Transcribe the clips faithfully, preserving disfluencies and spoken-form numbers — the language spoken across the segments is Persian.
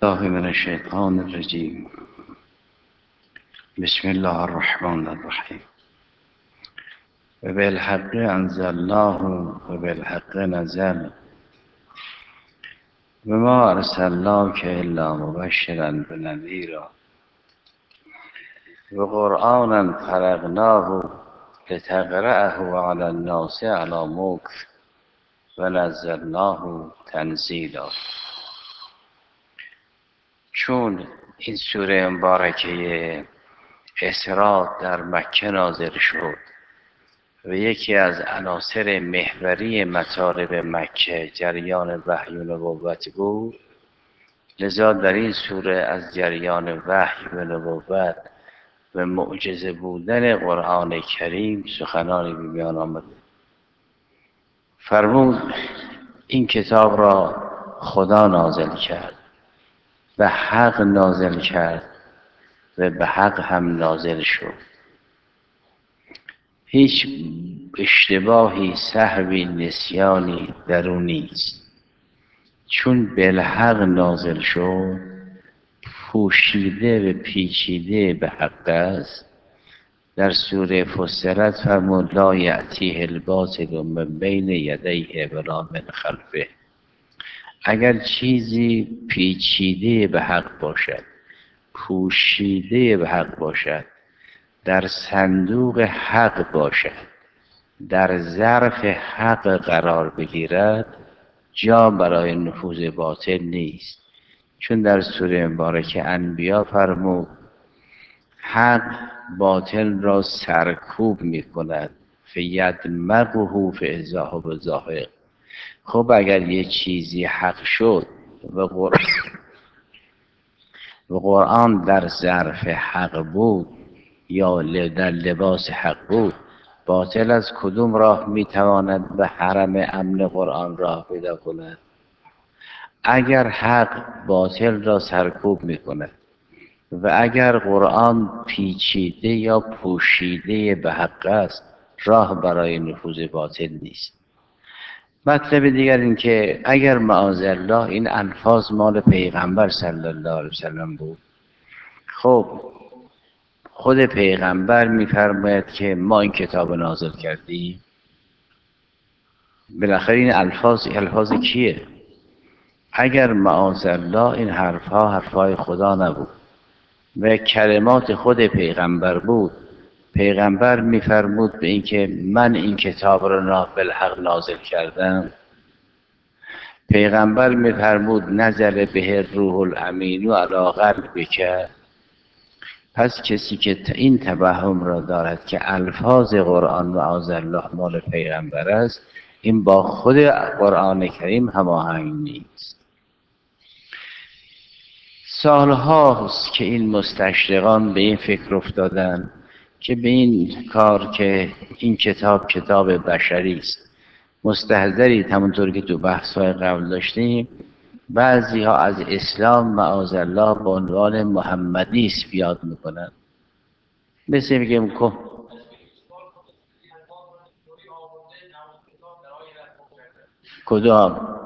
الله من الشیطان الرجیم. بسم الله الرحمن الرحیم. و بالحق انزلناه و بالحق نزل و ما ارسلناک الا مبشرا و نذیرا و قرآنا فرقناه لتقرأه علی الناس علی مکث و نزلناه تنزیلا. چون این سوره مبارکه اسراء در مکه نازل شد و یکی از عناصر محوری مطالب مکه جریان وحی و نبوت بود، لذا در این سوره از جریان وحی و نبوت و معجزه بودن قرآن کریم سخنانی به میان آمده. فرمود این کتاب را خدا نازل کرد، به حق نازل کرد و به حق هم نازل شد. هیچ اشتباهی، سهوی، نسیانی در او نیست. چون بالحق نازل شد، پوشیده و پیچیده به حق است. در سوره فصلت فرمود لا یأتیه الباطل من بین یدیه ولا من خلفه. اگر چیزی پیچیده به حق باشد، پوشیده به حق باشد، در صندوق حق باشد، در ظرف حق قرار بگیرد، جا برای نفوذ باطل نیست. چون در سوره مبارکه انبیا فرمود حق باطل را سرکوب می کند فیدمغه فاذا هو زاهق. خب اگر یه چیزی حق شد و قرآن و قرآن در ظرف حق بود یا در لباس حق بود، باطل از کدوم راه میتواند به حرم امن قرآن راه پیدا کند؟ اگر حق باطل را سرکوب میکند و اگر قرآن پیچیده یا پوشیده به حق است، راه برای نفوذ باطل نیست. مطلب دیگر این که اگر معاذالله این الفاظ مال پیغمبر صلی الله علیه وسلم بود، خب خود پیغمبر میفرماید که ما این کتاب نازل کردیم. بالاخره این الفاظ الفاظ کیه؟ اگر معاذالله این حرفها حرفهای خدا نبود و کلمات خود پیغمبر بود، پیغمبر میفرمود به این که من این کتاب را بالحق نازل کردم. پیغمبر میفرمود نزل به روح الامین علی قلبک. پس کسی که این توهم را دارد که الفاظ قرآن معاذالله مال پیغمبر است، این با خود قرآن کریم هماهنگ نیست. سالهاست که این مستشرقان به این فکر افتادن که به این کار که این کتاب کتاب بشری است مستحضری، همونطور که تو بحث‌های قبل داشتیم. بعضی ها از اسلام معاذالله به عنوان محمدی است یاد میکنن. مثل میگم که کدام؟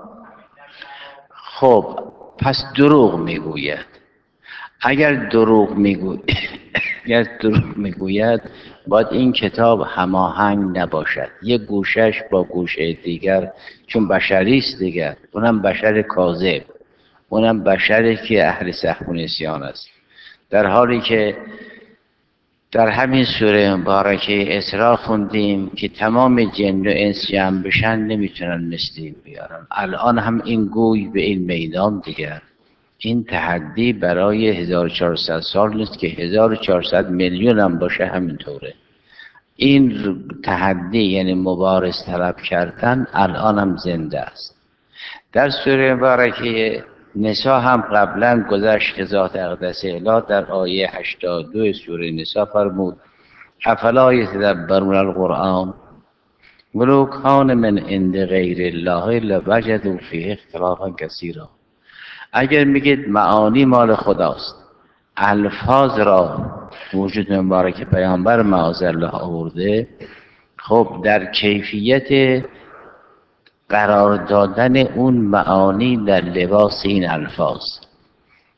خب پس دروغ میگوید. اگر دروغ میگوید اگر دروغ میگوید باید این کتاب هماهنگ نباشد، یک گوشش با گوشه دیگر، چون بشری است دیگر، اونم بشر کاذب، اونم بشری که اهل سهو و نسیان است. در حالی که در همین سوره مبارکه اسراء خوندیم که تمام جن و انس جمع بشن نمیتونن مثل این بیارن. الان هم این گوی به این میدان دیگر. این تحدی برای هزار و چهارصد سال نیست که هزار و چهارصد میلیون هم باشه همینطوره. این تحدی یعنی مبارز طلب کردن الان هم زنده است. در سوره مبارکه نساء هم قبلا گذشت که ذات اقدس اله در آیه هشتاد و دو سوره نساء فرمود افلا یتدبرون القرآن ولو کان من عند غیر الله لوجدوا فیه اختلافا کثیرا. اگر میگید معانی مال خداست، الفاظ را وجود مبارک پیامبر معاذالله آورده، خب در کیفیت قرار دادن اون معانی در لباس این الفاظ،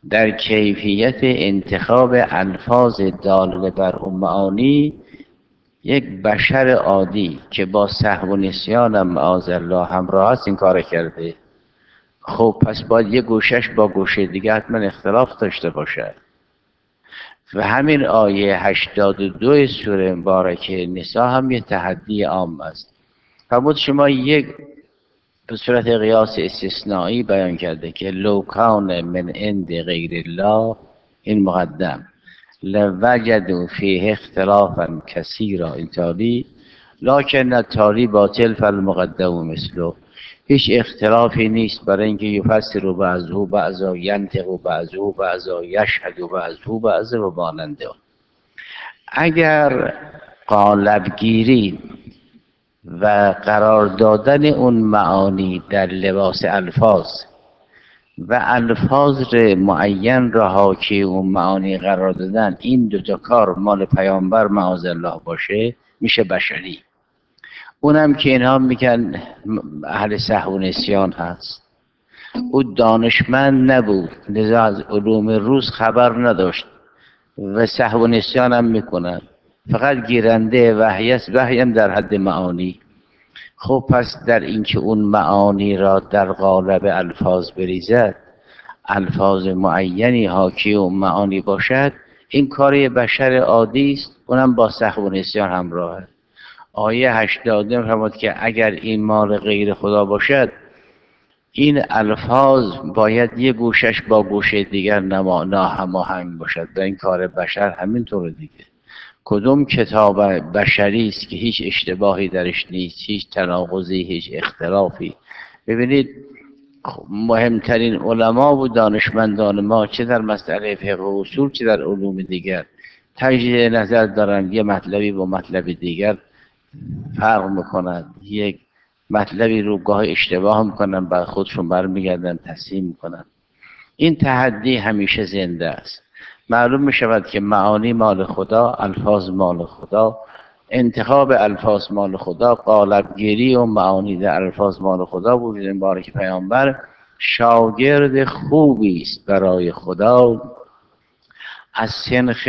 در کیفیت انتخاب الفاظ داله بر اون معانی یک بشر عادی که با سهو و نسیانم معاذالله همراه است این کار کرده. خب پس باید یه گوشش با گوشه دیگه حتما اختلاف داشته باشه. و همین آیه هشتاد و دو سوره مبارکه نساء هم یه تحدی عام است. فرمود شما یک به صورت قیاس استثنایی بیان کرده که لو کان من عند غیر الله، این مقدم، لوجدوا فیه اختلافا کثیرا، این تالی، لکن التالی باطل فالمقدم مثله، هیچ اختلافی نیست برای اینکه یفسر بعضه بعضا، ینطق بعضه بعضا، یشهد بعضه بعضا و ماننده. اگر قالبگیری و قرار دادن اون معانی در لباس الفاظ و الفاظ معین را حاکی اون معانی قرار دادن، این دوتا کار مال پیامبر معاذالله باشه، میشه بشری. اونم که اینها میگن اهل سهو و نسیان هست، او دانشمند نبود لذا از علوم روز خبر نداشت و سهو و نسیان هم میکنن، فقط گیرنده وحی است، وحی هم در حد معانی. خب پس در اینکه اون معانی را در قالب الفاظ بریزد، الفاظ معینی حاکی اون معانی باشد، این کار بشر عادی است، اونم با سهو و نسیان همراهه. آیه هشتاد فرمود که اگر این مال غیر خدا باشد، این الفاظ باید یه گوشش با گوشه دیگر ناهماهنگ باشد و این کار بشر همینطور دیگه. کدوم کتاب بشری است که هیچ اشتباهی درش نیست، هیچ تناقضی، هیچ اختلافی؟ ببینید مهمترین علما و دانشمندان ما چه در مسئله فقه و اصول چه در علوم دیگر تجدید نظر دارن، یه مطلبی با مطلب دیگر فرق میکنند، یک مطلبی رو گاه اشتباه میکنن بعد خودشون برمیگردن تصحیح میکنن. این تحدی همیشه زنده است. معلوم میشود که معانی مال خدا، الفاظ مال خدا، انتخاب الفاظ مال خدا، قالبگیری و معانی در الفاظ مال خدا بود. این باره که پیامبر شاگرد خوبی است برای خدا، از سنخ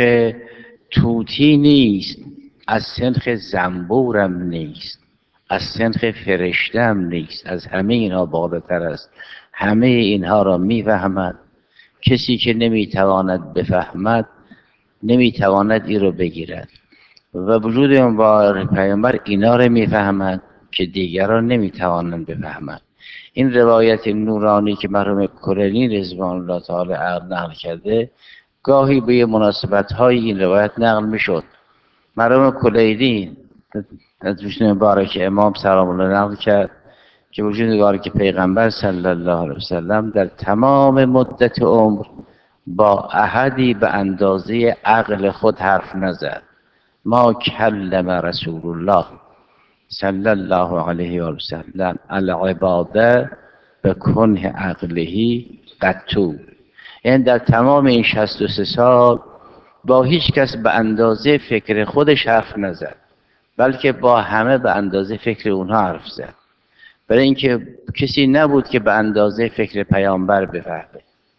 توتی نیست، از سنخ زنبورم نیست، از سنخ فرشتم نیست، از همه اینها بالاتر است، همه اینها را میفهمد. کسی که نمیتواند بفهمد نمیتواند این رو بگیرد و وجود اون پیامبر اینا رو میفهمد که دیگران نمیتوانند بفهمد. این روایت نورانی که مرحوم کلینی رضوان الله تعالی نقل کرده، گاهی به مناسبت های این روایت نقل میشد. مرحوم کلینی از وجود مبارک امام سلام الله نقل کرد که وجود مبارک پیغمبر صلی الله علیه وسلم در تمام مدت عمر با احدی به اندازه عقل خود حرف نزد. ما کلم رسول الله صلی الله علیه و سلم العباده به کنه عقلهی قطو، یعنی در تمام این شصت و سه سال با هیچ کس به اندازه فکر خودش حرف نزد، بلکه با همه به اندازه فکر اونها حرف زد، برای اینکه کسی نبود که به اندازه فکر پیامبر بفهمه.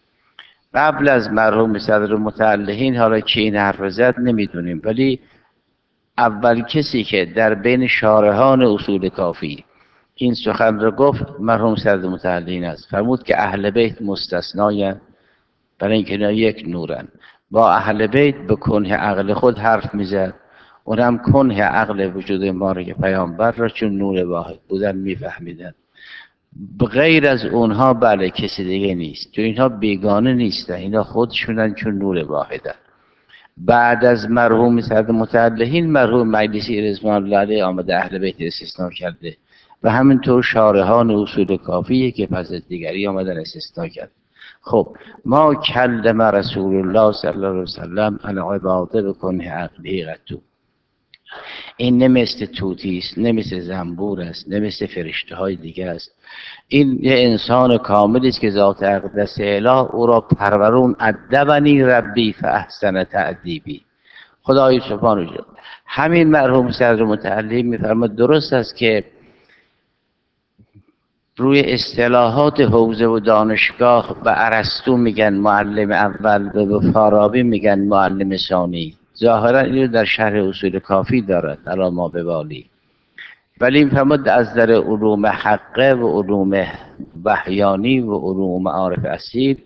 قبل از مرحوم صدر متعلهین حالا که این حرف زد نمیدونیم، ولی اول کسی که در بین شارحان اصول کافی این سخن را گفت مرحوم صدر متعلهین است. فرمود که اهل بیت مستثناین، برای اینکه اینا یک نورن. با اهل بیت به کنه عقل خود حرف میزد، اونم کنه عقل وجود مبارک پیامبر را چون نور واحد بودن میفهمیدن. غیر از اونها بله کسی دیگه نیست، تو اینها بیگانه نیستن، اینا خودشونن چون نور واحدن. بعد از مرحوم صدر متعلهین مرحوم مجلسی رضوان الله علیه آمده اهل بیت استثناء کرده و همینطور شارحان اصول کافیه که پس از دیگری آمدن استثناء کرد. خب ما کلم رسول الله صلی الله علیه وسلم العباده بکنه عقلی قطو، این نه مثل توتی است، نه مثل زنبور است، نه مثل فرشته های دیگه است. این یه انسان کاملی است که ذات اقدس اله او را پرورون ادبنی ربی فاحسن تأدیبی، خدای سبحانه شد. همین مرحوم صدر متعلی میفرماد درست است که روی اصطلاحات حوزه و دانشگاه به ارسطو میگن معلم اول و به فارابی میگن معلم ثانی. ظاهرا اینو در شرح اصول کافی دارد علی ما بوالی، ولی این فرمود از در علوم حقه و علوم وحیانی و علوم معارف اصیل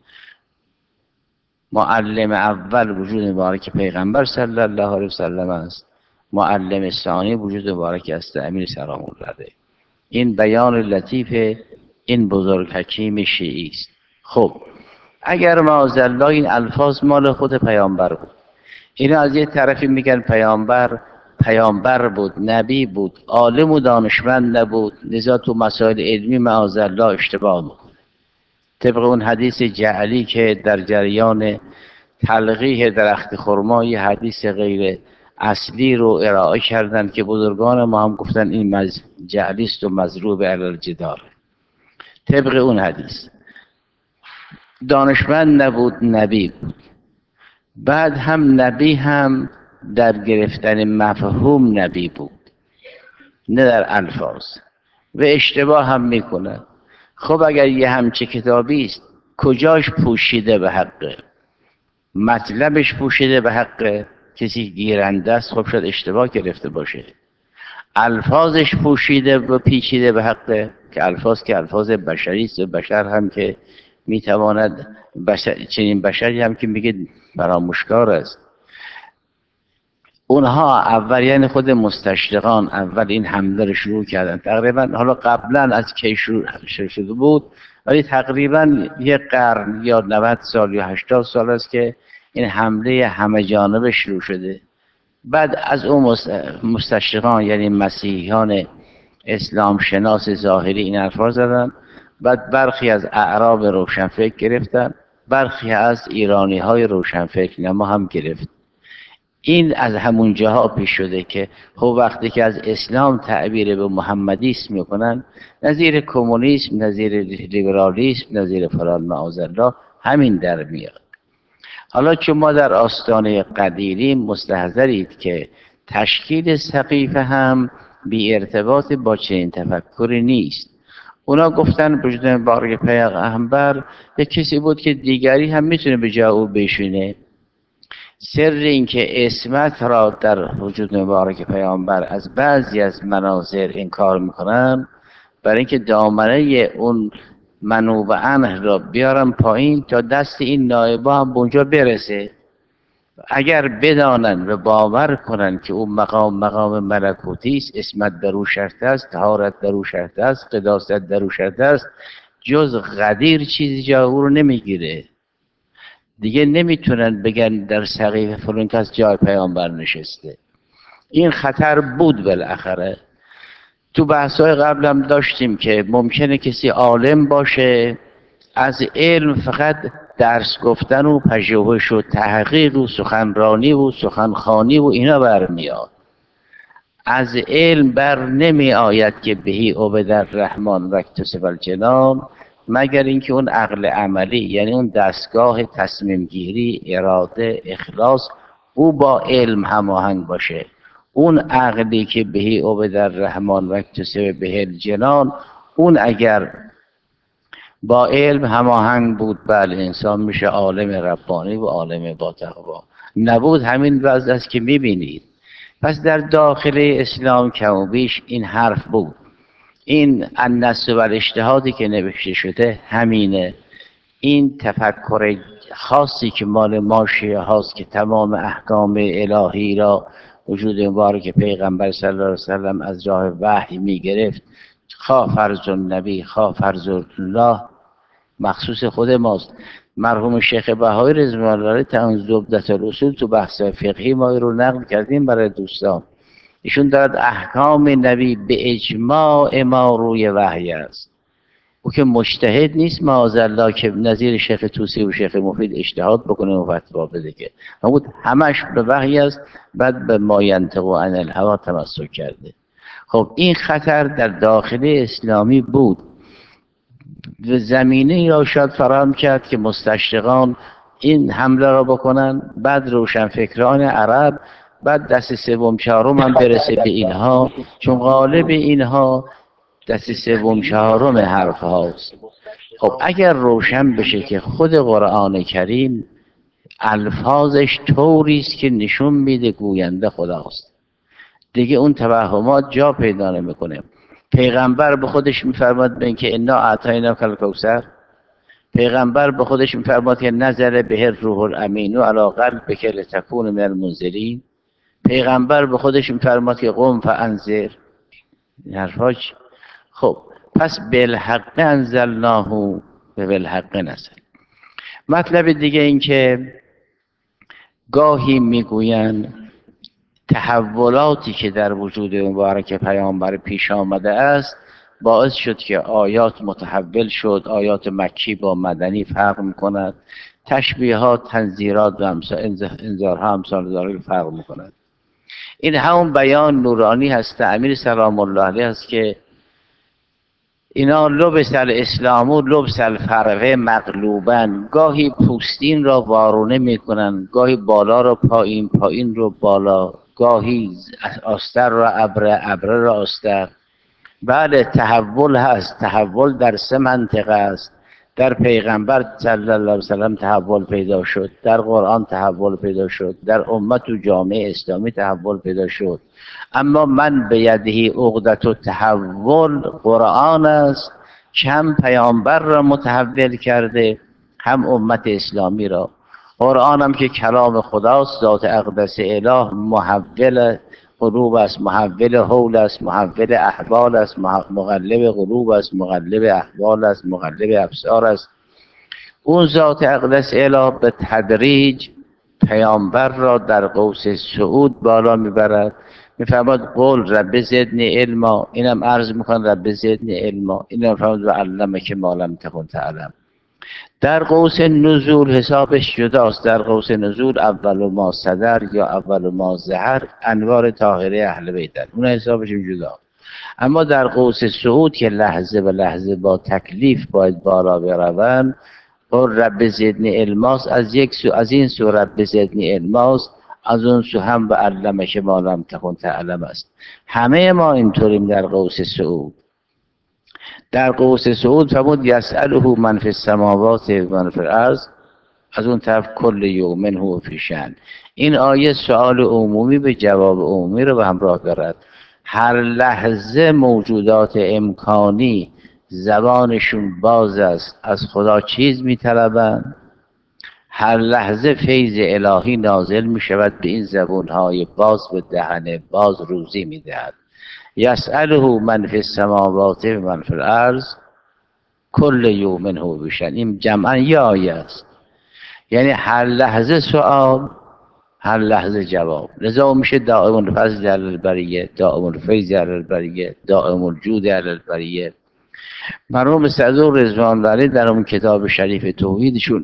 معلم اول وجود مبارک پیغمبر صلی الله علیه وسلم است، معلم ثانی وجود مبارک است امیر سلام الله علیه. این بیان لطیف این بزرگ حکیم شیعی است. خب اگر معاذالله این الفاظ مال خود پیامبر بود، اینا از یه طرفی میگن پیامبر پیامبر بود، نبی بود، عالم و دانشمند نبود، لذا تو مسائل علمی معاذالله اشتباه میکنه. طبق اون حدیث جعلی که در جریان تلقیح درخت خرما یه حدیث غیر اصلی رو ارائه کردن که بزرگان ما هم گفتن این مز... جعلی است و مضروب علی الجدار. طبق اون حدیث دانشمند نبود، نبی بود. بعد هم نبی هم در گرفتن مفهوم نبی بود، نه در الفاظ، و اشتباه هم میکنه. خب اگر یه همچه کتابی است کجاش پوشیده به حقه؟ مطلبش پوشیده به حقه، کسی گیرنده است خب شاید اشتباه گرفته باشه. الفاظش پوشیده و پیچیده به حقه که الفاظ که الفاظ بشری است و بشر هم که میتواند بشر... چنین بشری هم که میگه فراموشکار است. اونها اول یعنی خود مستشرقان اول این حمله رو شروع کردن تقریبا، حالا قبلا از کی شروع شده بود ولی تقریبا یک قرن یا نود سال یا هشتاد سال است که این حمله همه جانبه شروع شده. بعد از اون مستشرقان یعنی مسیحیان اسلام شناس ظاهری این حرفا زدن، بعد برخی از اعراب روشنفکر گرفتن، برخی از ایرانی های روشنفکر نما هم گرفت. این از همون جاها پیش شده که خب وقتی که از اسلام تعبیر به محمدیسم میکنن، نظیر کمونیسم، نظیر لیبرالیسم، نظیر فلان معاذالله همین در میاد. حالا چون ما در آستانه قدیریم مستحضرید که تشکیل سقیفه هم بی ارتباط با چنین تفکری نیست. اونا گفتن وجود مبارک پیغمبر به کسی بود که دیگری هم میتونه به جای او بشینه. سر این که اسمت را در وجود مبارک پیامبر از بعضی از مناظر انکار میکنن برای اینکه دامنه اون منوب عنه را بیارن پایین تا دست این نایبا هم به اونجا برسه. اگر بدانن و باور کنن که اون مقام مقام ملکوتی است، اسمت در او شرط است، طهارت در او شرط است، قداست در او شرط است، جز غدیر چیزی جا او رو نمیگیره. دیگه نمیتونن بگن در سقیفه فلان کس جای پیامبر نشسته. این خطر بود بالاخره. تو بحث‌های قبلم داشتیم که ممکنه کسی عالم باشه، از علم فقط درس گفتن و پژوهش و تحقیق و سخنرانی و سخنخوانی و اینا برمیاد. از علم بر نمی آید که بهی عبد الرحمن و اکتسب الجنان، مگر اینکه اون عقل عملی یعنی اون دستگاه تصمیم گیری، اراده، اخلاص او با علم هماهنگ باشه. اون عقلی که بهی عبد الرحمن و اکتسب به الجنان، اون اگر با علم هماهنگ بود بله انسان میشه عالم ربانی و عالم با تقوا. نبود همین وضع است که میبینید. پس در داخل اسلام کم و بیش این حرف بود. این النص و الاجتهادی که نوشته شده همینه. این تفکر خاصی که مال ما شیعه هاست که تمام احکام الهی را وجود مبارک پیغمبر صلی الله علیه وسلم از راه وحی می گرفت، خواه فرض النبی خواه فرض الله، مخصوص خود ماست. مرحوم شیخ بهایی رضوان الله علیه تا زبدة الاصول تو بحث فقهی ما رو نقل کردیم برای دوستان. ایشون دارد احکام نبی به اجماع ما روی وحی است. او که مجتهد نیست معاذالله که نظیر شیخ طوسی و شیخ مفید اجتهاد بکنه و فتوا بده که محمود همش به وحی است، بعد به ما ینطق عن الهوی تمسک کرده. خب این خطر در داخل اسلامی بود و زمینه را شاید فراهم کرد که مستشرقان این حمله را بکنن، بعد روشنفکران عرب، بعد دست سوم چهارم هم برسه به اینها، چون غالب اینها دست سوم چهارم حرف هاست. خب اگر روشن بشه که خود قرآن کریم الفاظش طوری است که نشون میده گوینده خداست، دیگه اون توهمات جا پیدا نمیکنه. پیغمبر به خودش میفرماد به اینکه انا اعطینا الکوثر، پیغمبر به خودش میفرماد که نزل به روح الامین علی قلبک لتکون من المنذرین، پیغمبر به خودش میفرماد که قم فانذر. این حرفاش خب پس بالحق انزلناه و بالحق نزل. مطلب دیگه این که گاهی میگویند تحولاتی که در وجود مبارک پیامبر پیش آمده است باعث شد که آیات متحول شد، آیات مکی با مدنی فرق میکند، تشبیهات، تنظیرات و انذارها امثال ذالک فرق میکند. این همون بیان نورانی هست امیر سلام الله علیه است که اینا لبس الاسلام و لبس الفرقه مغلوبن، گاهی پوستین را وارونه میکنن، گاهی بالا را پایین، پایین رو بالا، گاهی آستر را ابره، ابره را آستر. بله تحول هست، تحول در سه منطقه است. در پیغمبر صلی الله علیه وسلم تحول پیدا شد، در قرآن تحول پیدا شد، در امت و جامعه اسلامی تحول پیدا شد. اما من به یدهی عقدة التحول قرآن است که هم پیامبر را متحول کرده هم امت اسلامی را. قرآن هم که کلام خداست، ذات اقدس اله محول قلوب است، محول حول است، محول احوال است، مقلب قلوب است، مقلب احوال است، مقلب ابصار است. اون ذات اقدس اله به تدریج پیامبر را در قوس صعود بالا میبرد، میفرماد قول رب زدنی علما، اینم عرض میکن رب زدنی علما، اینم فرمود و علمک ما لم تکن تعلم. در قوس نزول حسابش جداست، در قوس نزول اول ما صدر یا اول ما ظهر انوار طاهره اهل بیتن، اون حسابش جدا. اما در قوس صعود که لحظه به لحظه با تکلیف باید بالا بروند، قل رب زدنی علماست، از یک سو از این سو رب زدنی علماست، از اون سو هم به علمک ما لم تکن تعلم است. همه ما اینطوریم در قوس صعود. در قوس صعود فرمود یسأله من فی السماوات و من فی الارض، از اون طرف کل یوم هو فی شأن. این آیه سوال عمومی به جواب عمومی رو به همراه دارد. هر لحظه موجودات امکانی زبانشون باز است، از خدا چیز میطلبند، هر لحظه فیض الهی نازل می شود به این زبانهای باز به دهن باز روزی می دهد. یسأله من فی السماوات و من فی الارض کل یوم هو فی شأن. این جمعا یه آیه است، یعنی هر لحظه سوال، هر لحظه جواب. لذا میشه دائم الفضل علی البریه، دائم الفیض علی البریه، دائم الجود علی البریه. مرحوم سعدور رضوان الله علیه در اون کتاب شریف توحیدشون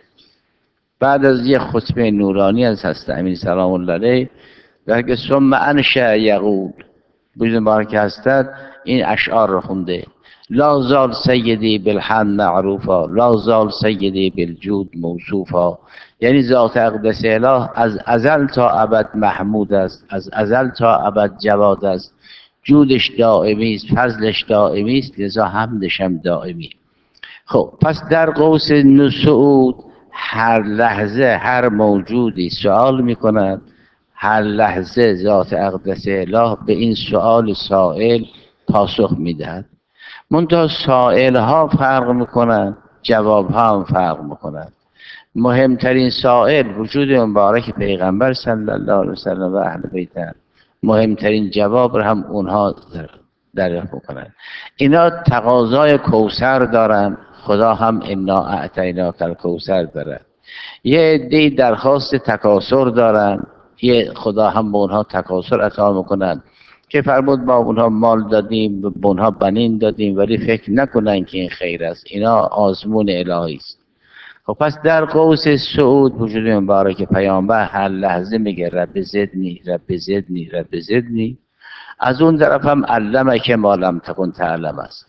بعد از یک خطبه نورانی از حضرت امین سلام الله علیه در که ثم انشأ یقول بجن مبارک هستد این اشعار رو خونده: لا زال سیدی بالحمد معروفا، لا زال سیدی بالجود موصوفا. یعنی ذات اقدس اله از ازل تا ابد محمود است، از ازل تا ابد جواد است، جودش دائمی است، فضلش دائمی است، لذا حمدش هم دائمی. خب پس در قوس نصعود هر لحظه هر موجودی سوال میکند، هر لحظه ذات اقدس اله به این سوال سائل پاسخ میدهد. منتها سائل ها فرق میکنند، جواب ها هم فرق میکنند. مهمترین سائل وجود مبارک پیغمبر صلی الله علیه وسلم و اهل بیت، مهمترین جواب را هم اونها دریافت میکنند. اینا تقاضای کوثر دارن، خدا هم انا اعطیناک الکوثر دارد. یه عده‌ای درخواست تکاثر دارن، یه خدا هم به اونها تکاثر عطا میکنن که فرمود با اونها مال دادیم، به اونها بنین دادیم، ولی فکر نکنن که این خیر است، اینا آزمون الهی است. خب پس در قوس صعود وجود مبارک پیامبر هر لحظه میگه رب زدنی رب زدنی رب زدنی. از اون طرف هم علمک ما لم تکن تعلم است.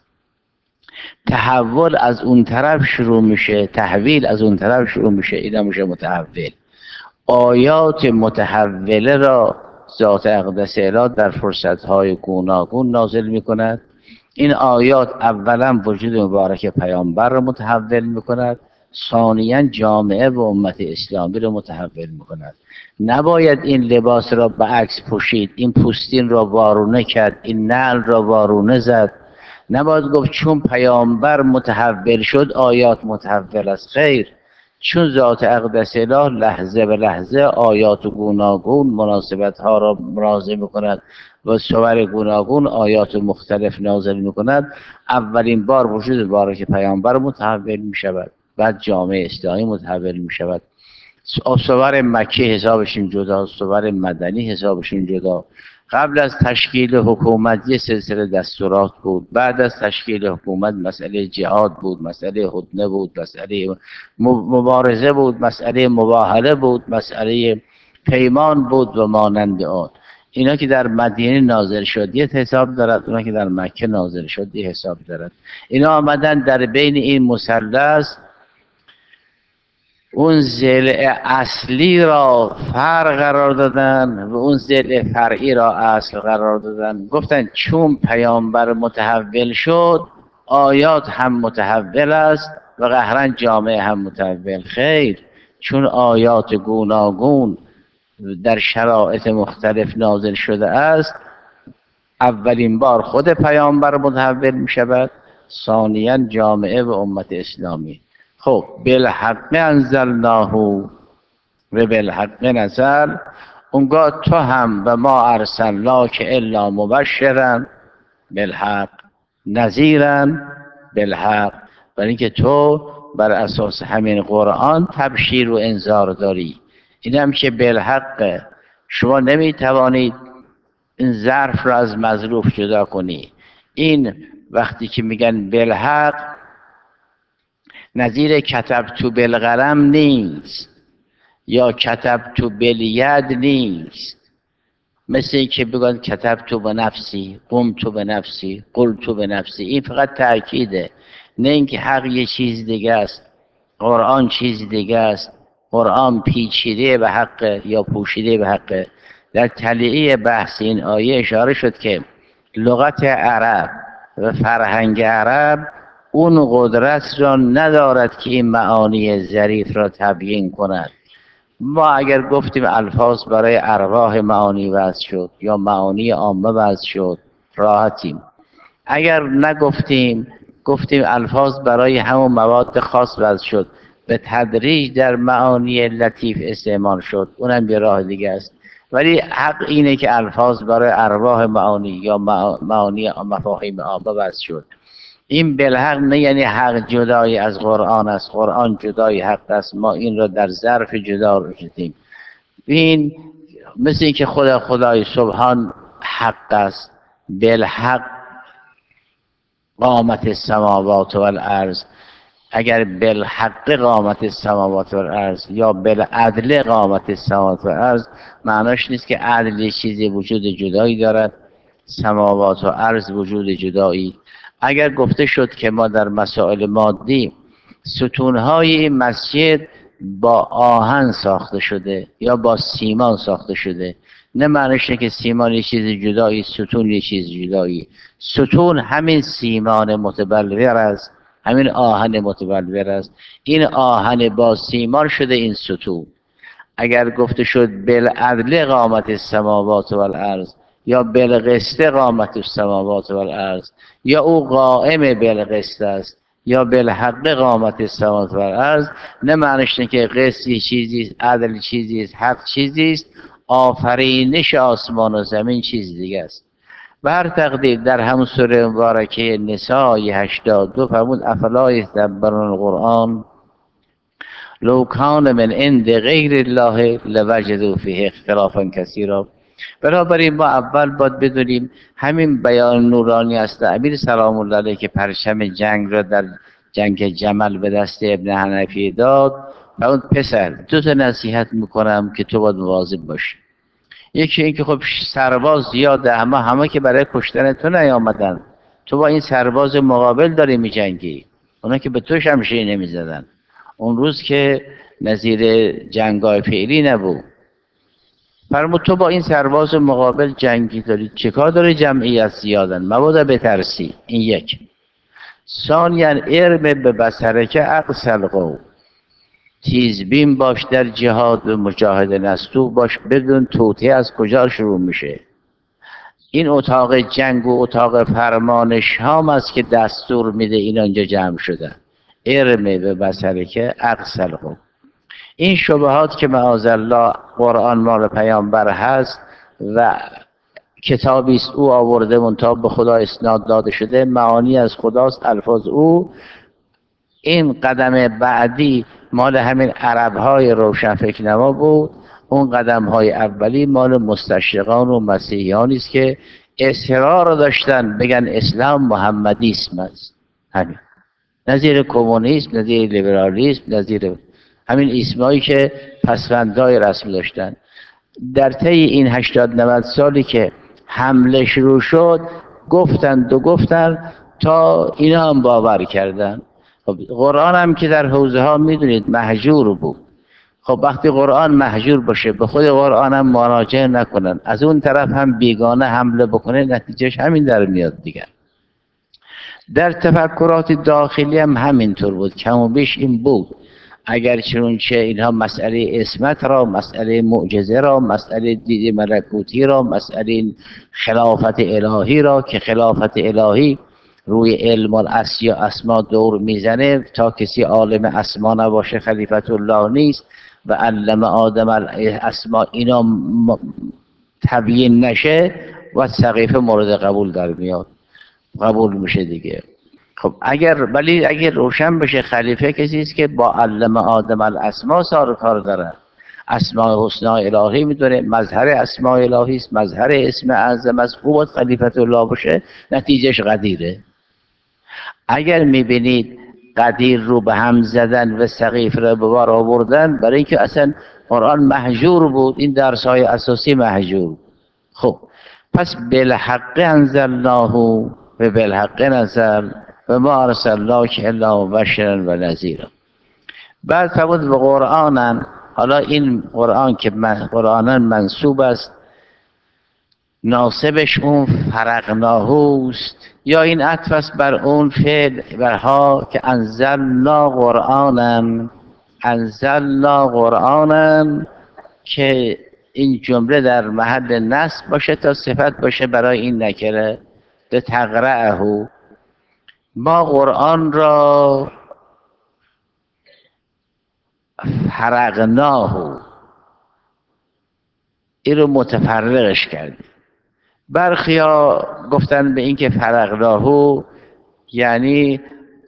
تحول از اون طرف شروع میشه، تحویل از اون طرف شروع میشه، اینا میشه متحول. آیات متحوله را ذات اقدس اله در فرصتهای گوناگون نازل میکند. این آیات اولا وجود مبارک پیامبر رو متحول میکند، ثانیاً جامعه و امت اسلامی رو متحول میکند. نباید این لباس را به عکس پوشید، این پوستین را وارونه کرد، این نعل را وارونه زد. نباید گفت چون پیامبر متحول شد آیات متحول است. خیر، چون ذات اقدس اله لحظه به لحظه آیات گوناگون مناسبت ها را مرازی میکند و صور گوناگون آیات مختلف نازل میکند، اولین بار وجود مبارک پیامبر متحول میشود، بعد جامعه اسلامی متحول میشود. صور مکی حسابشون جدا، صور مدنی حسابشون جدا. قبل از تشکیل حکومت یه سلسله دستورات بود، بعد از تشکیل حکومت مسئله جهاد بود، مسئله هدنه بود، مسئله مبارزه بود، مسئله مباهله بود، مسئله پیمان بود و مانند آن. اینا که در مدینه نازل شد یه حساب دارد، اونا که در مکه نازل شد یه حساب دارد. اینا آمدن در بین این مثلث اون ضلع اصلی را فرع قرار دادن و اون ضلع فرعی را اصل قرار دادن. گفتن چون پیامبر متحول شد آیات هم متحول است و قهرا جامعه هم متحول. خیر، چون آیات گوناگون در شرایط مختلف نازل شده است، اولین بار خود پیامبر متحول می شود، ثانیاً جامعه و امت اسلامی. خب بالحق انزلناه و بالحق نزل، اونگاه تو هم و ما ارسلناک الا مبشرا بالحق نذیرا بالحق، برای اینکه تو بر اساس همین قرآن تبشیر و انذار داری. این هم که بالحق، شما نمیتوانید این ظرف را از مظروف جدا کنی. این وقتی که میگن بالحق نظیر کتبت بالقلم نیست یا کتبت بالید نیست، مثل این که بگن کتبت به نفسی، قمت به نفسی، قلت به نفسی. این فقط تأکیده، نه اینکه حق یه چیز دیگه است، قرآن چیز دیگه است. قرآن پیچیده به حق یا پوشیده به حق. در تلیعه بحث این آیه اشاره شد که لغت عرب و فرهنگ عرب اون قدرت را ندارد که این معانی ظریف را تبیین کند. ما اگر گفتیم الفاظ برای ارواح معانی وضع شد یا معانی عامه وضع شد راحتیم. اگر نگفتیم، گفتیم الفاظ برای همون مواد خاص وضع شد، به تدریج در معانی لطیف استعمال شد، اونم یه راه دیگه است. ولی حق اینه که الفاظ برای ارواح معانی یا معانی مفاهیم عامه وضع شد. این بالحق نه یعنی حق جدای از قرآن است، قرآن جدای حق است، ما این را در ظرف جدا رسیدیم. این مثل اینکه خدا خدای سبحان حق است، بالحق قامت السماوات والارض. اگر بالحق قامت السماوات والارض یا بالعدل قامت السماوات والارض، معناش نیست که عدل یه چیزی وجود جدایی دارد، سماوات و ارض وجود جدایی. اگر گفته شد که ما در مسائل مادی ستونهای این مسجد با آهن ساخته شده یا با سیمان ساخته شده، نه معنیش که سیمان یه چیز جدایی، ستون یه چیز جدایی. ستون همین سیمان متبلور است، همین آهن متبلور است. این آهن با سیمان شده این ستون. اگر گفته شد بالعدل قامت السماوات والارض یا بالقسط قامت السماوات والارض، یا او قائم بالقسط است یا بالحق قامت السماوات والارض، نه معنیش که قسط چیزی است، عدل چیزی است، حق چیزی است، آفرینش آسمان و زمین چیز دیگه است. به هر تقدیر در همون سوره مبارکه نساء هشتاد و دو فرمود افلا یتدبرون القرآن لو کان من عند غیر الله لوجدوا فیه اختلافا کثیرا. بنابراین ما اول باید بدونیم همین بیان نورانی است امیر سلام الله علیه که پرچم جنگ را در جنگ جمل به دست ابن حنفی داد، و اون پسر دو تا نصیحت میکنم که تو باید مواظب باشی. یکی این که خب سرباز زیاده، اما همه که برای کشتن تو نیامدن، تو با این سرباز مقابل داری میجنگی، اونا که به تو شمشیر نمیزدن. اون روز که نظیر جنگای فعلی نبود، فرمود تو با این سرباز مقابل جنگی داری، چه کار داری جمعیت زیادن، مبادا بترسی. این یک. ثانیا ارم به بصره که اقصى القوم، تیزبین باش در جهاد و مجاهده، نستوه باش، بدون توطئه از کجا شروع میشه. این اتاق جنگ و اتاق فرمان شام است که دستور میده اینا اینجا جمع شدن. ارمه به بصره که اقصى القوم. این شبهات که معاذالله قرآن مال پیامبر هست و کتابی است او آورده منتها به خدا اسناد داده شده، معانی از خداست، الفاظ او. این قدم بعدی مال همین عربهای روشنفکر نما بود. اون قدم های اولی مال مستشرقان و مسیحیانی است که اصرار داشتن بگن اسلام محمدیسم است. همین نظیر کمونیسم، نظیر لیبرالیسم، نظیر همین اسمایی که پسوندهای رسم داشتن. در طی این هشتاد نود سالی که حمله شروع شد گفتند و گفتند تا اینا هم باور کردن. خب قرآن هم که در حوزه ها میدونید مهجور بود. خب وقتی قرآن مهجور باشه به خود قرآن هم مراجعه نکنن، از اون طرف هم بیگانه حمله بکنه، نتیجهش همین در میاد دیگر. در تفکرات داخلی هم همینطور بود، کم و بیش این بود. اگر چنانچه اینها مسئله اسمت را، مسئله معجزه را، مسئله دید ملکوتی را، مسئله خلافت الهی را که خلافت الهی روی علم الاسیا اسما دور میزنه، تا کسی عالم اسما نباشه خلیفت الله نیست و علم آدم الاسما اینا تبیین نشه و سقیفه مورد قبول در میاد، قبول میشه دیگه. خب اگر ولی اگر روشن بشه خلیفه کسی است که با علم آدم الاسما سار کار داره، اسماء حسنا الهی میدونه، مظهر اسماء الهی است، مظهر اسم اعظم است، خوب خلیفت الله باشه، نتیجهش قدیره. اگر میبینید قدیر رو به هم زدن و سقیف رو به بار آوردن، برای اینکه اصلا قرآن مهجور بود، این درس های اساسی مهجور. خب پس بالحق انزلناه و بالحق نزل و ما ارسلناک الا بشرا و نذیرا. بعد فرمود به قرآن، حالا این قرآن که قرآن منسوب است ناسبش اون فرقناهوست، یا این عطف است بر اون فعل برها که انزلنا قرآنا، انزلنا قرآنا، که این جمله در محل نصب باشه تا صفت باشه برای این نکره. لتقرأه، ما قرآن را فرقناه، این رو متفرقش کردیم. برخی ها گفتن به این که فرقناه یعنی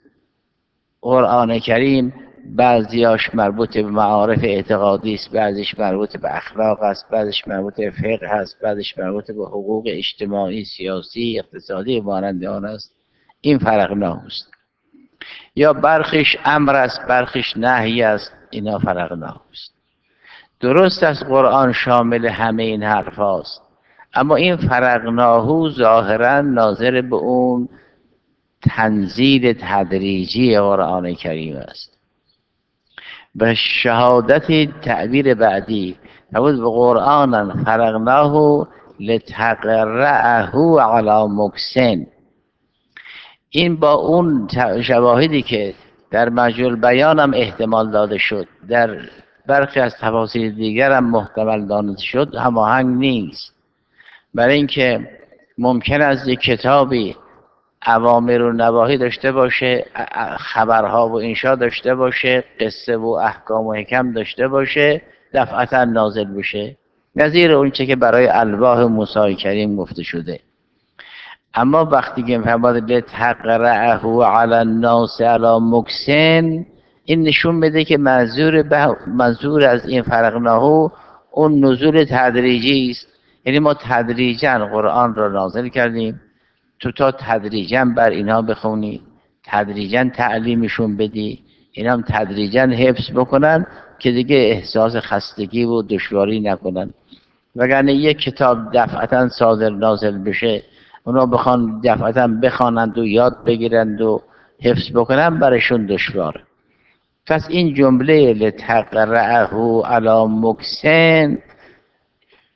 قرآن کریم بعضیاش مربوط به معارف اعتقادی است، بعضیش مربوط به اخلاق است، بعضیش مربوط به فقه است، بعضیش مربوط به حقوق اجتماعی، سیاسی، اقتصادی مانند آن است. این فرقناه است. یا برخیش امر است، برخیش نهی است، اینا فرقناه است. درست است قرآن شامل همه این حرف هاست، اما این فرقناه ظاهرا ناظر به اون تنزیل تدریجی قرآن کریم است. و شهادت تعبیر بعدی نبود به قرآن فرقناه لتقرأه علی مکسن. این با اون شواهدی که در مجموع بیان هم احتمال داده شد، در برخی از تفاسیر دیگر هم محتمل دانسته شد، هماهنگ نیست. برای اینکه ممکن است یک کتابی اوامر و نواهی داشته باشه، خبرها و انشا داشته باشه، قصه و احکام و حکم داشته باشه، دفعتا نازل بشه، نظیر اونچه که برای الواح موسی کریم گفته شده. اما وقتی که فرمود لتقرأه علی الناس علی مکسن، این نشون میده که منظور منظور از این فرقناه اون نزول تدریجی است. یعنی ما تدریجا قرآن را نازل کردیم، تو تا تدریجا بر اینها بخونی، تدریجا تعلیمشون بدی، اینا هم تدریجا حفظ بکنن که دیگه احساس خستگی و دشواری نکنن. وگرنه یک کتاب دفعتا صادر نازل بشه، اونا بخوان دفعتا بخوانند و یاد بگیرند و حفظ بکنن، برشون دشواره. پس این جمله لتقرأه علی مکسن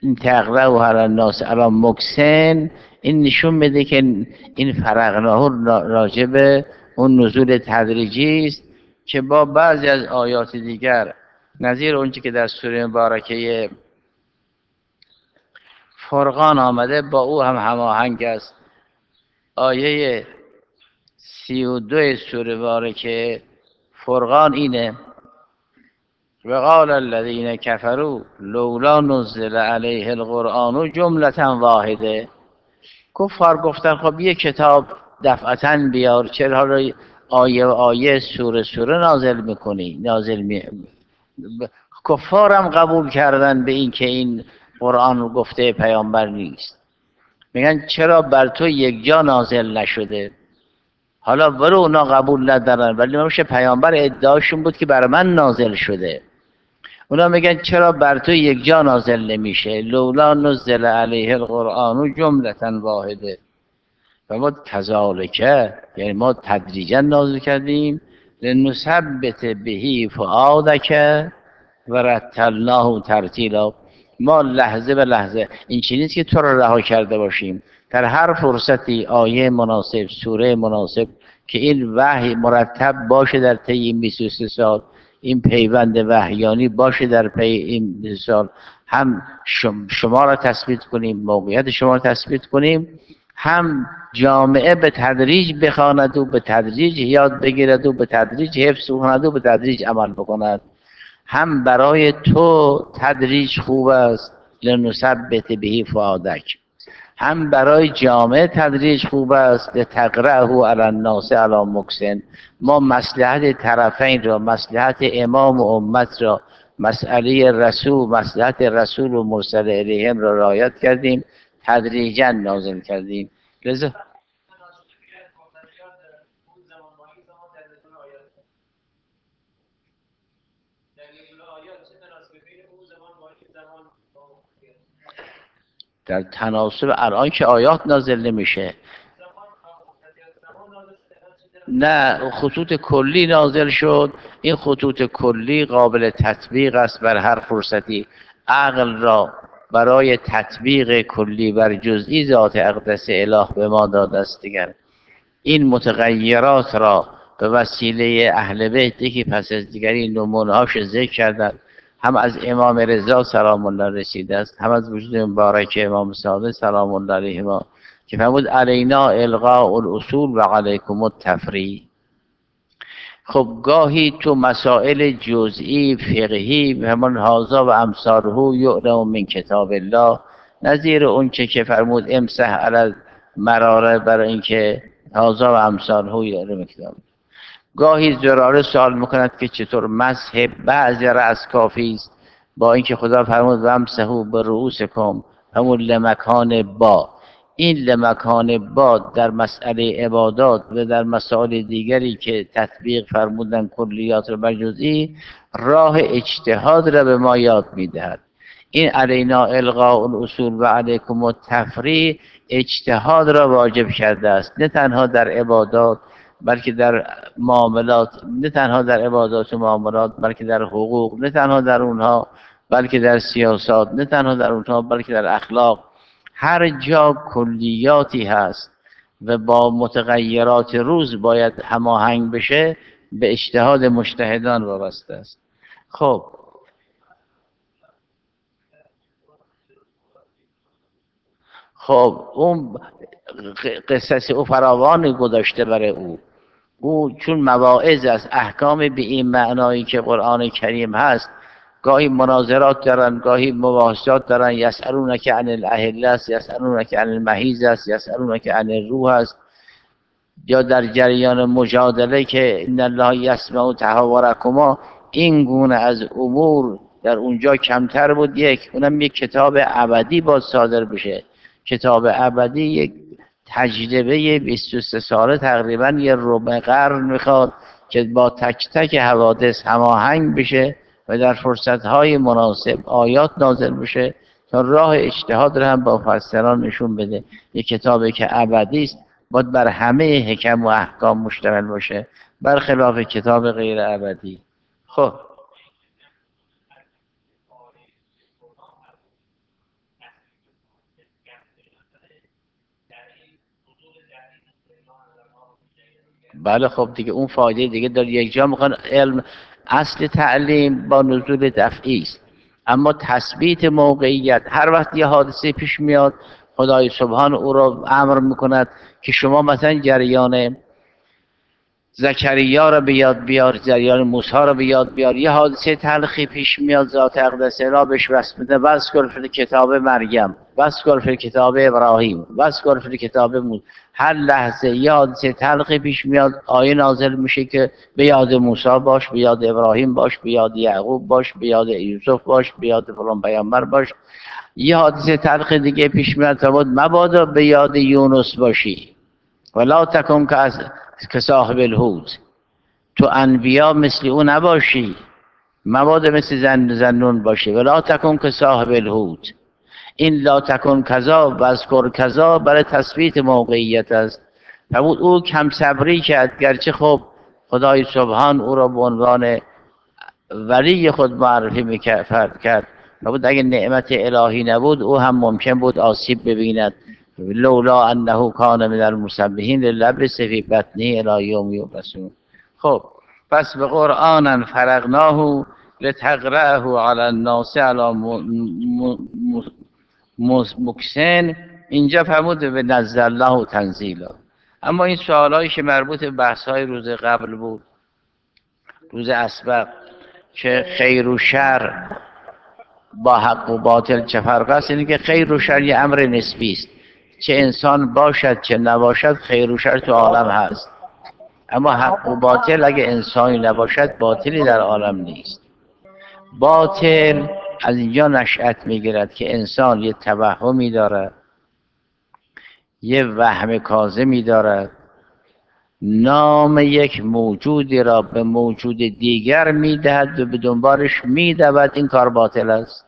این تقرأ و علی الناس علی مکسن، این نشون میده که این فرقناه راجع به اون نزول تدریجی است که با بعضی از آیات دیگر نظیر اونچه که در سوره مبارکه فرقان آمده با او هم هماهنگ است. آیه سی و دو سوره مبارکه فرقان اینه: و قال الذین کفروا لولا نزل علیه القرآن جملة واحده. کفار گفتن خب یه کتاب دفعتا بیار، چرا حالا آیه و آیه سوره سوره نازل میکنی؟ نازل می... کفارم قبول کردن به این که این قرآن گفته پیامبر نیست. میگن چرا بر تو یک جا نازل نشده؟ حالا برو اونا قبول ندارن، ولی نمیشه پیامبر ادعاشون بود که بر من نازل شده. اونا میگن چرا بر تو یک جا نازل نمیشه؟ لولا نزل علیه القرآن جملة واحده. و ما کذالکه، یعنی ما تدریجا نازل کردیم، لنثبت بهی فؤادک و رتلناه ترتیلا. ما لحظه به لحظه، این چیزی نیست که تو رو رها کرده باشیم، در هر فرصتی آیه مناسب، سوره مناسب که این وحی مرتب باشه در طی این بیست و سه سال، این پیوند وحیانی باشه در پی این بیست سال، هم شما را تثبیت کنیم، موقعیت شما را تثبیت کنیم، هم جامعه به تدریج بخواند و به تدریج یاد بگیرد و به تدریج حفظ کند و به تدریج عمل بکند. هم برای تو تدریج خوب است، لنثبت بهی فؤادک، هم برای جامعه تدریج خوب است، لتقرأه علی الناس علی مکسن. ما مصلحت طرفین را، مصلحت امام و امت را، مسئله رسول، مصلحت رسول و مرسل الیهم را رعایت کردیم، تدریجا نازل کردیم. لذا در تناسب الان که آیات نازل نمیشه، نه خطوط کلی نازل شد. این خطوط کلی قابل تطبیق است بر هر فرصتی. عقل را برای تطبیق کلی بر جزئی ذات اقدس اله به ما داده است. دیگر این متغیرات را به وسیله اهل بیت که پس از دیگری نمونه‌هاش ذکر کردند، هم از امام رضا سلام الله رسیده است، هم از وجود مبارک امام صادق سلام الله علیهما که فرمود علینا الغاء الاصول و علیکم التفریع. خب گاهی تو مسائل جزئی فقهی همان هازا و امثاله یعلم من کتاب الله، نظیر اون چه که فرمود امسح علی مراره، برای اینکه هازا و امثاله یعلم من کتاب. گاهی زراره سوال میکند که چطور مسح بعض رأس کافی است، با اینکه خدا فرمود و امسحوا برؤوسکم، همون لمکان با. این لمکان با در مسئله عبادات و در مسائل دیگری که تطبیق فرمودن کلیات رو بر جزئی، راه اجتهاد را به ما یاد میدهد. این علینا الغاء الاصول و علیکم التفریع اجتهاد را واجب کرده است، نه تنها در عبادات بلکه در معاملات، نه تنها در عبادات و معاملات بلکه در حقوق، نه تنها در اونها بلکه در سیاست، نه تنها در اونها بلکه در اخلاق. هر جا کلیاتی هست و با متغیرات روز باید هماهنگ بشه، به اجتهاد مجتهدان وابسته است. خب خب اون قصص او فراوان گذاشته برای او. او چون مواعظ است، احکام به این معنایی که قرآن کریم هست، گاهی مناظرات دارن، گاهی مباحثات دارن. یسألونک عن الاهله است، یسألونک عن المحیض است، یسألونک عن الروح است، یا در جریان مجادله که ان الله یسمع تحاورکما. این گونه از امور در اونجا کمتر بود. یک اونم یک کتاب ابدی باید صادر بشه. کتاب ابدی یک تجربه بیست و سه ساله، تقریبا یه ربع قرن میخواد که با تک تک حوادث هماهنگ بشه و در فرصتهای مناسب آیات نازل بشه تا راه اجتهاد رو هم با مفسران نشون بده. یک کتابی که ابدی است باید بر همه حکم و احکام مشتمل باشه، برخلاف کتاب غیر ابدی. خب بله خب دیگه اون فایده دیگه داره. یک جا میخوان علم، اصل تعلیم با نزول دفعی است، اما تثبیت موقعیت، هر وقت یه حادثه پیش میاد خدای سبحان او را امر میکند که شما مثلا جریان زکریا را به یاد بیار، جریان موسی را به یاد بیار. یه حادثه تلخی پیش میاد، ذات اقدس را بهش وصف میده، وذکر فی کتاب مریم، وذکر فی کتاب ابراهیم، وذکر فی کتاب موسی. هر لحظه یه حادثه تلخی پیش میاد، آیه نازل میشه که به یاد موسی باش، به یاد ابراهیم باش، به یاد یعقوب باش، به یاد یوسف باش، به یاد فلان پیامبر باش. یه حادثه تلخ دیگه پیش میاد، فرمود مبادا به یاد یونس باشی، ولا تکن که از که صاحب الحوت، تو انبیا مثل او نباشی، مبادا مثل زن زنون باشی، ولا تکن که صاحب الحوت. این لا تکن کذا و اذکر کذا برای تثبیت موقعیت است. فرمود او کم صبری کرد، گرچه خب خدای سبحان او را به عنوان ولی خود معرفی میکرد کرد. فرمود اگه نعمت الهی نبود او هم ممکن بود آسیب ببیند. لولا انه کان من المسبحین للبث فی بطنه الی یوم یبعثون. خب پس به قرآن فرقناه لتقرأه علی الناس علی مکسن. اینجا فرمود به نزل الله تنزیلا. اما این سوالایی که مربوط به بحث‌های روز قبل بود، روز اسبق، که خیر و شر با حق و باطل چه فرق است، اینه که خیر و شر یه امر نسبی است، چه انسان باشد چه نباشد خیر و شر تو عالم هست. اما حق و باطل اگه انسانی نباشد باطلی در عالم نیست. باطل از اینجا نشأت میگیرد که انسان یه توهمی دارد، یه وهم کاذبی دارد، نام یک موجودی را به موجود دیگر میدهد و به دنبالش میدود، این کار باطل است.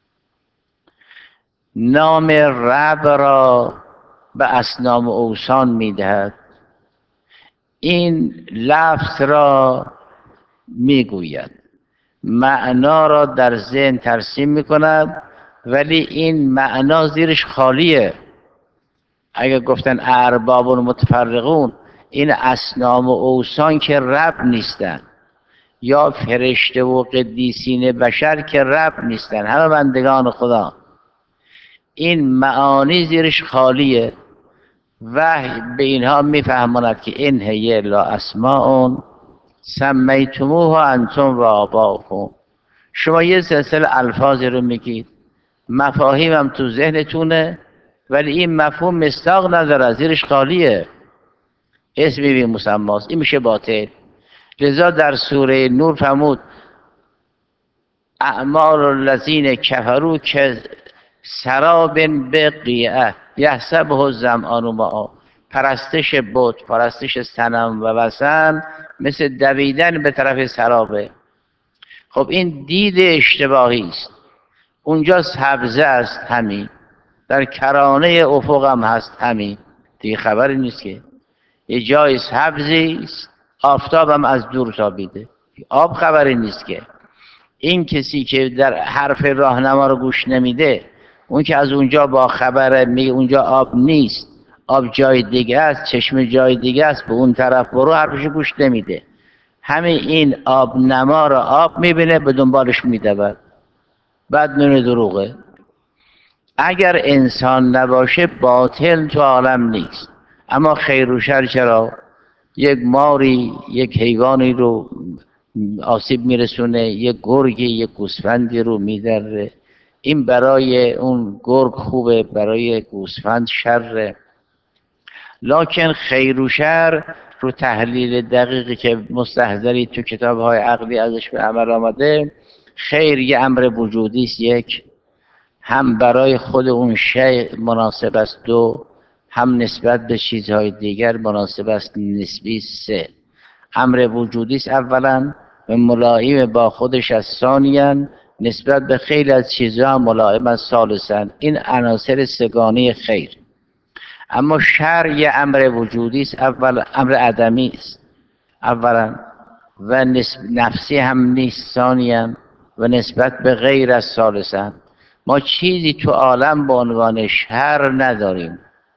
نام رب را به اصنام و اوثان میدهد، این لفظ را میگوید، معنا را در ذهن ترسیم میکند، ولی این معنا زیرش خالیه. اگر گفتن ارباب متفرقون، این اصنام و اوثان که رب نیستن، یا فرشته و قدیسین بشر که رب نیستن، همه بندگان خدا. این معانی زیرش خالیه. وحی به اینها میفهماند که این هی لا اسماء سمیتموها انتم و آباؤکم. شما یه سلسله الفاظی رو میگید، مفاهیمم تو ذهنتونه، ولی این مفهوم مصداق نداره، زیرش خالیه، اسمی بی مسماست، این میشه باطل. لذا در سوره نور فرمود اعمال الذین کفروا که سراب بقیعه یحسبه الظمآن ماء. پرستش بت، پرستش صنم و وثن مثل دویدن به طرف سرابه. خب این دید اشتباهی است. اونجا سبزه است همین، در کرانه افق هم هست همین، دیگه خبری نیست که یه جای سبزی است، آفتاب هم از دور تابیده، آب خبری نیست که. این کسی که در حرف راهنما رو گوش نمیده، اون که از اونجا با خبره، میگه اونجا آب نیست، آب جای دیگه است، چشم جای دیگه است، به اون طرف برو، حرفش گوش نمیده. همین این آب نما رو آب میبینه، به دنبالش میدود، بعد میونه دروغه. اگر انسان نباشه باطل تو عالم نیست. اما خیر و شر چرا؟ یک ماری یک حیوانی رو آسیب میرسونه، یک گرگی یک گوسفندی رو میدره، این برای اون گرگ خوبه، برای گوسفند شره. لکن خیر و شر رو تحلیل دقیقی که مستحضری تو کتاب‌های عقلی ازش به عمل آمده، خیر یه امر وجودی است، یک، هم برای خود اون شیء مناسب است، دو، هم نسبت به چیزهای دیگر مناسب است، نسبی، سه، امر وجودی است اولا و ملائم با خودش از ثانیاً، نسبت به خیلی از چیزها ملائم از ثالثاً. این عناصر سگانه خیر. اما شر یه امر وجودی است، اول امر عدمی است اولا، و نفسی هم نیست ثانیاً، و نسبت به غیر از ثالثاً. ما چیزی تو عالم به عنوان شر نداریم.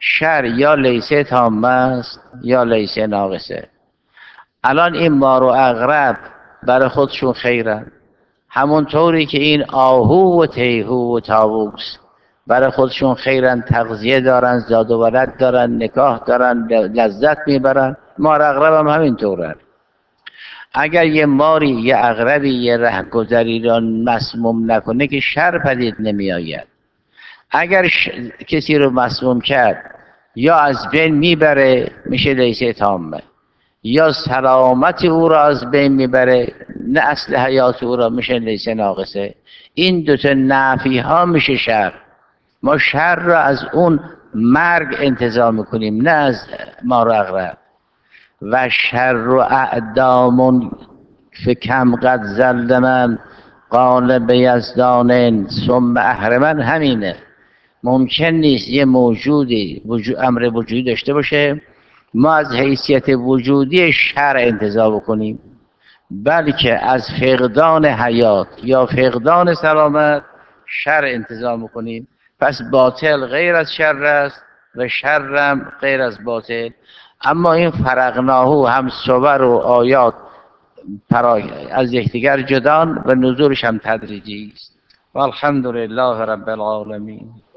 شر یا لیسه تامه است یا لیسه ناقصه. الان این مار و عقرب برای خودشون خیرن، همونطوری که این آهو و تیهو و طاووس برای خودشون خیرن، تغذیه دارن، زاد و ولد دارن، نکاح دارن، لذت میبرن. مار عقرب هم همینطورن. اگر یه ماری یه عقربی یه رهگذری را مسموم نکنه که شر پدید نمی آید. اگر ش... کسی رو مسموم کرد یا از بین میبره میشه لیسه تامه، یا سلامت او را از بین میبره نه اصل حیات او را میشه لیسه ناقصه. این دوتا نفی ها میشه شر. ما شر را از اون مرگ انتظار میکنیم نه از ما را اغرب. و شر و اعدام فکم قد زل من قال بیزدان ثم اهرمن. همینه، ممکن نیست یه موجودی وجود امر وجودی داشته باشه ما از حیثیت وجودی شر انتظار بکنیم، بلکه از فقدان حیات یا فقدان سلامت شر انتظار میکنیم. پس باطل غیر از شر است و شرم غیر از باطل. اما این فرقناهو هم صور و آیات از یکدیگر جدان و نزولش هم تدریجی است. والحمد لله رب العالمین.